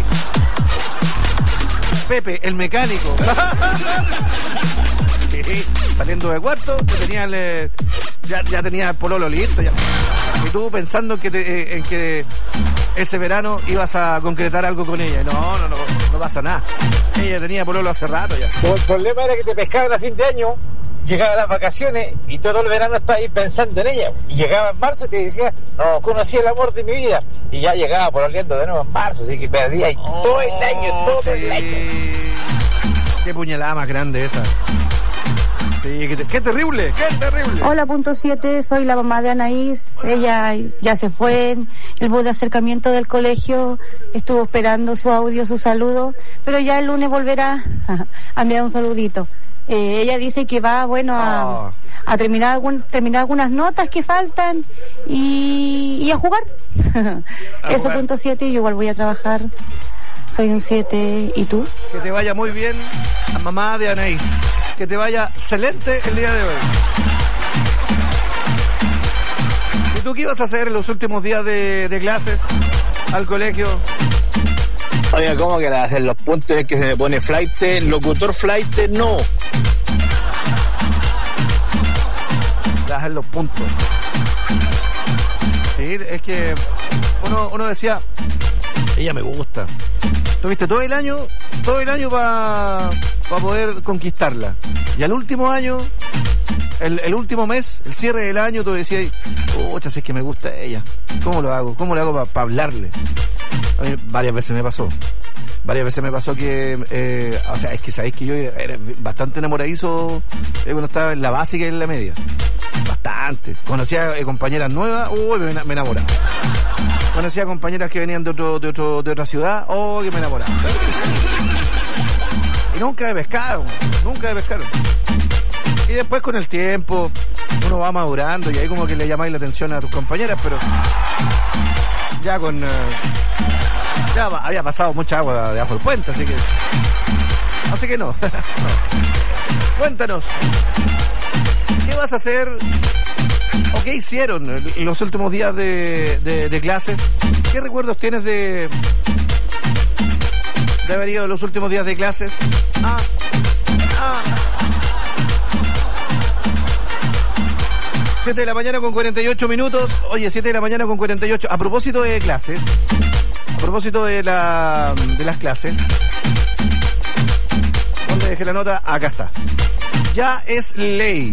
Speaker 15: Pepe, el mecánico. Sí. Saliendo de cuarto, tenía el, ya, ya tenía el pololo listo. Ya. Y tú pensando que te, en que ese verano ibas a concretar algo con ella. No, no, no, no pasa nada. Ella tenía pololo hace rato ya.
Speaker 22: Como el problema era que te pescaban a fin de año, llegaban las vacaciones y todo el verano estabas ahí pensando en ella. Y llegaba en marzo y te decía, no, conocí el amor de mi vida. Y ya llegaba pololeando de nuevo en marzo, así que perdía ahí oh, todo el año, todo sí. el año.
Speaker 15: Qué puñalada más grande esa. Sí, qué, qué terrible, qué terrible.
Speaker 23: Hola, punto siete, soy la mamá de Anaís. Ella ya se fue en el bus de acercamiento del colegio, estuvo esperando su audio, su saludo, pero ya el lunes volverá a enviar un saludito. Eh, ella dice que va, bueno, a,
Speaker 15: Oh.
Speaker 23: a terminar, algún, terminar algunas notas que faltan y, y a jugar. Eso,
Speaker 15: jugar.
Speaker 23: punto siete, yo igual voy a trabajar. Soy un siete, ¿y tú?
Speaker 15: Que te vaya muy bien, a mamá de Anaís. Que te vaya excelente el día de hoy. ¿Y tú qué ibas a hacer en los últimos días de, de clases al colegio?
Speaker 1: Oiga, ¿cómo que la hacen los puntos en el que se me pone flight? Locutor flight, no.
Speaker 15: Le hacen los puntos. Sí, es que uno, uno decía, ella me gusta. Tuviste todo el año, todo el año para pa poder conquistarla. Y al último año, el, el último mes, el cierre del año, tú decías, pucha, si es que me gusta ella. ¿Cómo lo hago? ¿Cómo lo hago para pa hablarle? A mí varias veces me pasó. Varias veces me pasó que, eh, o sea, es que sabéis que yo era bastante enamoradizo eh, cuando estaba en la básica y en la media. Bastante. Conocía eh, compañeras nuevas, uy, me, me enamoraba. Conocía compañeras que venían de otro, de otro, de otra ciudad, oh, que me enamoraba. Y nunca me pescaron, nunca me pescaron. Y después con el tiempo uno va madurando y ahí como que le llamáis la atención a tus compañeras, pero ya con eh, ya había pasado mucha agua debajo del puente, así que así que no. No. Cuéntanos, ¿qué vas a hacer o qué hicieron en los últimos días de, de, de clases? ¿Qué recuerdos tienes de de haber ido los últimos días de clases? Ah, ah. siete de la mañana con cuarenta y ocho minutos. Oye, siete de la mañana con cuarenta y ocho. A propósito de clases, a propósito de la de las clases, ¿dónde dejé la nota? Acá está. Ya es ley.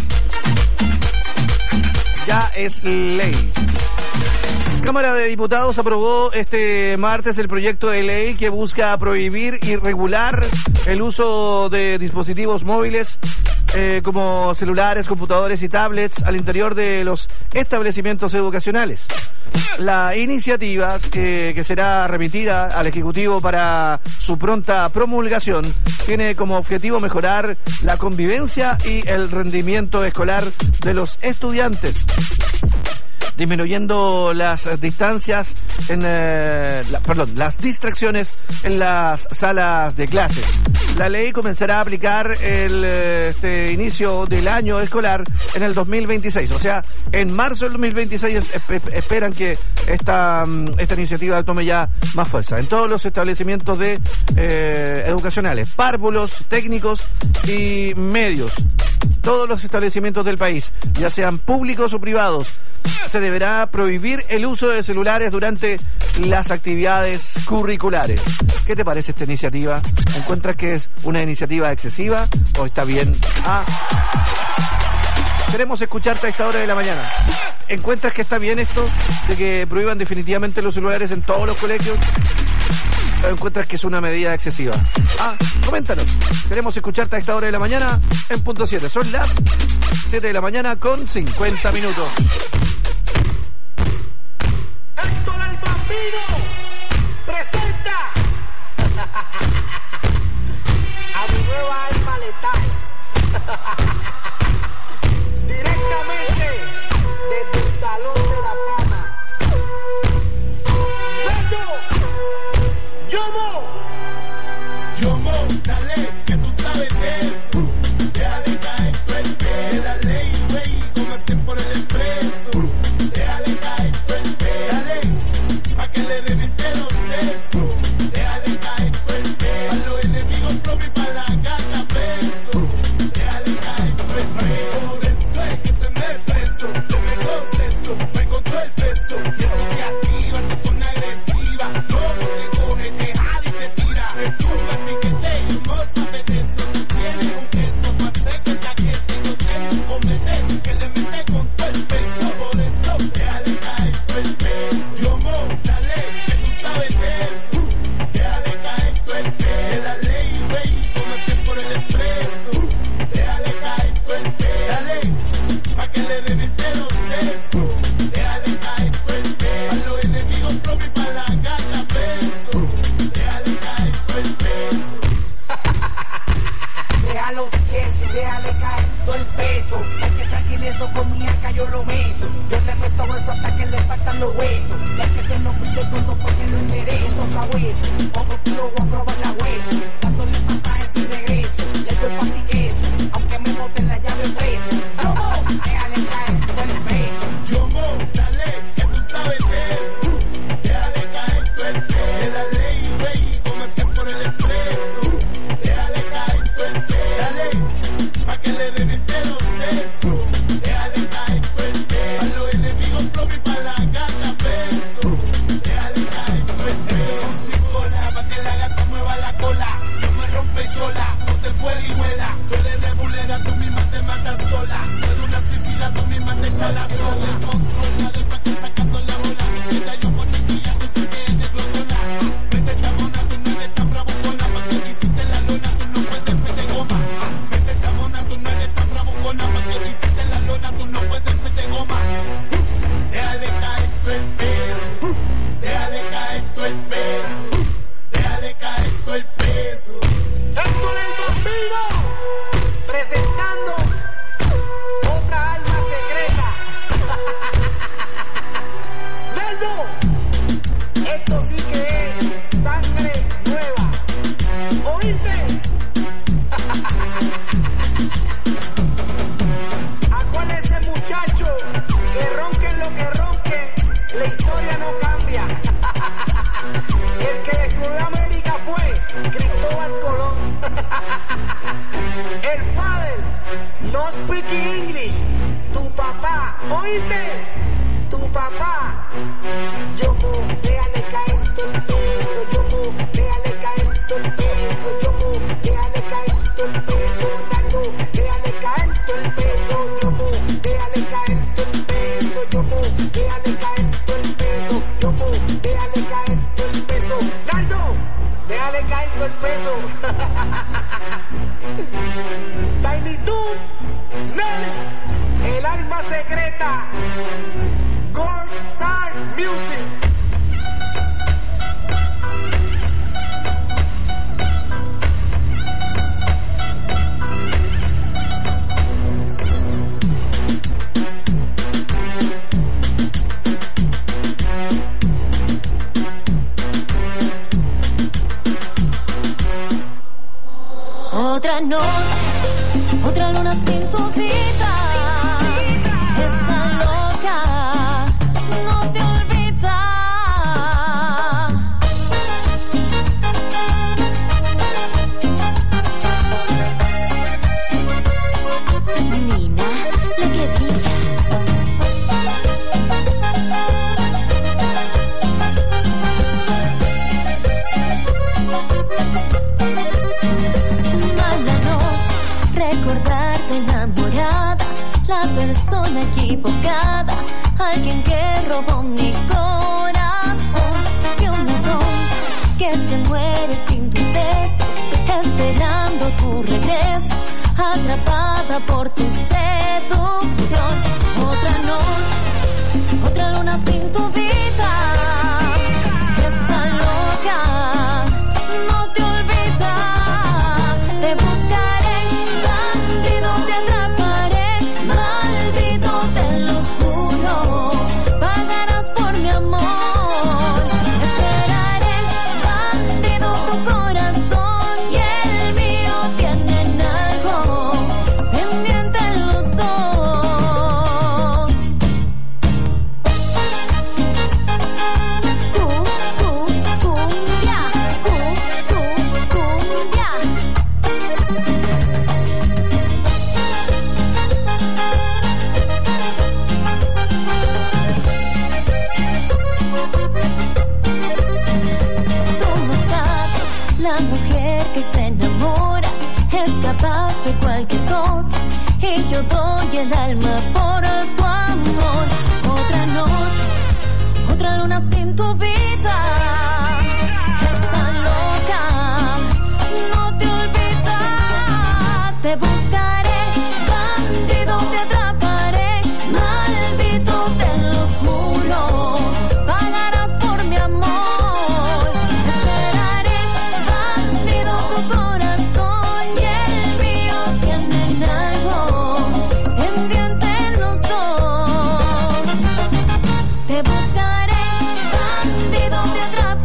Speaker 15: Ya es ley. Cámara de Diputados aprobó este martes el proyecto de ley que busca prohibir y regular el uso de dispositivos móviles eh, como celulares, computadores y tablets al interior de los establecimientos educacionales. La iniciativa, eh, que será remitida al Ejecutivo para su pronta promulgación, tiene como objetivo mejorar la convivencia y el rendimiento escolar de los estudiantes, disminuyendo las distancias en eh, la, perdón, las distracciones en las salas de clases. La ley comenzará a aplicar el este inicio del año escolar en el dos mil veintiséis, o sea, en marzo del dos mil veintiséis esperan que esta esta iniciativa tome ya más fuerza en todos los establecimientos de eh, educacionales, párvulos, técnicos y medios. Todos los establecimientos del país, ya sean públicos o privados, se deberá prohibir el uso de celulares durante las actividades curriculares. ¿Qué te parece esta iniciativa? ¿Encuentras que es una iniciativa excesiva o está bien? Ah, queremos escucharte a esta hora de la mañana. ¿Encuentras que está bien esto de que prohíban definitivamente los celulares en todos los colegios? ¿O encuentras que es una medida excesiva? Ah, coméntanos. Queremos escucharte a esta hora de la mañana en punto siete. Son las siete de la mañana con cincuenta minutos.
Speaker 11: Héctor el Bambino presenta a mi nueva alma letal. Directamente desde el Salón de la Fama. ¡Beto! ¡Yomo!
Speaker 4: Yomo, dale, que tú sabes de eso. Déjale caer fuerte, dale, güey, como hacen por el expreso. Déjale caer fuerte, dale, pa' que le reviente los sesos. Déjale caer fuerte, a los enemigos propios y pa' la gata preso. Déjale caer fuerte, por eso es que te me preso, yo me gozo eso.
Speaker 11: cosa Wiz. Otro kilo voy a probar la Wiz. Dándole pasajes sin regreso. Le doy pa' ti queso, aunque me boten la llave preso. Yomo, déjale caer todo el peso.
Speaker 4: Yomo, dale, que tú sabes de eso. Déjale caer todo el peso. De la ley, güey, como hacer por el expreso. Déjale caer todo el peso. Dale, pa' que le reviente los sesos. Déjale caer todo el peso. Pa' los enemigos propios y pa' la gata peso. Déjale caer todo el peso. Sin cola, pa' que la gata mueva la cola. No me rompe chola, no te vuela y vuela. Tú eres rebulera, tú misma te matas sola. Tú eres una suicida, tú misma te echas la sola. Controla, después que sacando la bola. No quiera yo por chiquilla, tú sí que eres glotona. Vete esta mona, tú no eres tan bravucona. Pa' que visite la lona, tú no puedes ser de goma. Vete esta mona, tú no eres tan bravucona. Pa' que visite la lona, tú no puedes ser de goma. Déjale caer todo el peso. Déjale caer todo el peso. Déjale caer todo el peso.
Speaker 11: Dándole el bambino, presentando otra alma secreta. Naldo, esto sí que es sangre nueva. ¿Oíste? ¿A cuál es ese muchacho que ronquen lo que ronquen? La historia no cambia. El que descubrió América fue Cristóbal Colón. El father no speak English. Tu papá, ¿oíste? Tu papá. Yomo, déjale caer todo el peso. Yomo, déjale caer todo el peso. Yomo, déjale caer todo el peso. Nando, déjale caer todo el peso. Yomo, déjale caer todo el peso. Yomo, déjale caer todo el peso. Yomo, déjale caer todo el peso. Nando, déjale caer todo el peso. Tiny Toon, Nelly, el alma secreta, Gold Star Music.
Speaker 3: Otra noche, otra luna sin tu vida. Está loca, no te olvida. Nina, lo que brilla. Recordarte enamorada, la persona equivocada, alguien que robó mi corazón. Y una tonta que se muere sin tus besos, esperando tu regreso, atrapada por tu seducción. Otra noche, otra luna sin tu vida. Está loca, no te olvida. Te buscaré, bandido, te atraparé, maldito, te lo juro. Pagarás por mi amor. Esperaré, bandido, tu corazón y el mío tienen algo pendiente los dos. Cu, cu, cumbia, cu, cu, cumbia. Tú no sabes, la mujer que se enamora es capaz de cualquier cosa, y yo doy el alma por tu amor. Otra noche, otra luna sin tu vida. Está loca, no te olvida. Te buscaré, bandido, te atraparé, maldito, te lo juro. Pagarás por mi amor. Esperaré, bandido, tu corazón y el mío tienen algo pendiente los dos. Te buscaré, bandido, te atraparé.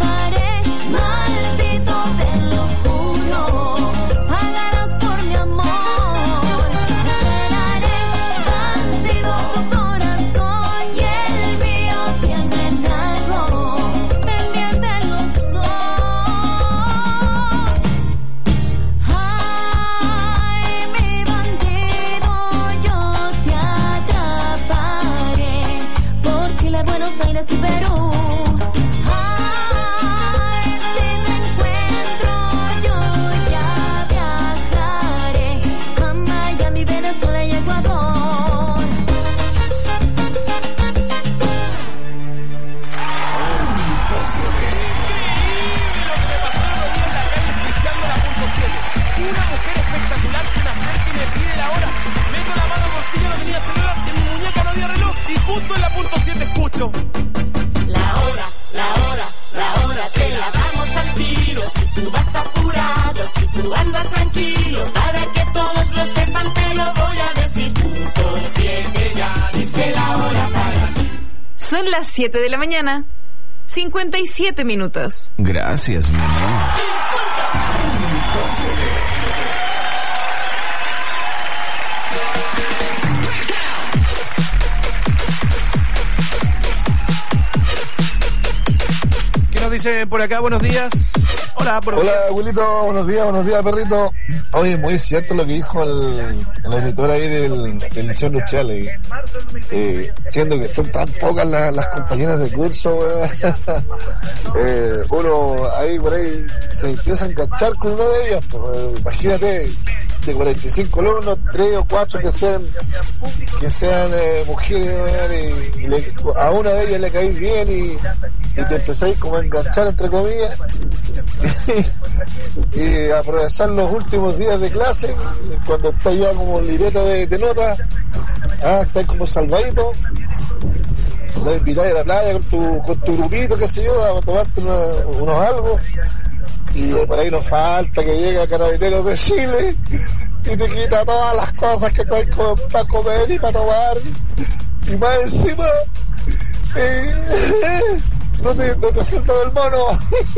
Speaker 7: espectacular, se me acerca y me pide la hora. Meto la mano al bolsillo, no tenía celular, en mi muñeca no había reloj y justo en la punto siete escucho.
Speaker 12: La hora, la hora, la hora te la damos al tiro. Si tú vas apurado, si tú andas tranquilo, para que todos lo sepan te lo voy a decir. Punto siete, ya dice la hora para ti.
Speaker 9: Son las siete de la mañana, cincuenta y siete minutos.
Speaker 2: Gracias, mi amor.
Speaker 15: ¿Qué nos dice por acá? Buenos días. Hola, por
Speaker 10: Hola, abuelito. Buenos días, buenos días, perrito. Oye, muy cierto lo que dijo el, el editor ahí del, del Liceo Industrial. Eh, eh, siendo que son tan pocas las, las compañeras de curso, eh, uno ahí por ahí se empieza a enganchar con una de ellas. Pues, eh, imagínate, de cuarenta y cinco alumnos, tres o cuatro que sean que sean eh, mujeres, y, y le, a una de ellas le caís bien y, y te empezáis como a enganchar, entre comillas, y, y aprovechar los últimos días de clase, cuando está ya como libreta de, de notas, ah, estáis como salvadito, te invitáis a la playa con tu, con tu grupito, qué sé yo, a tomarte una, unos algo. Y por ahí nos falta que llegue Carabineros de Chile y te quita todas las cosas que traes para comer y para tomar. Y más encima, eh, no te, no te sientas del mono.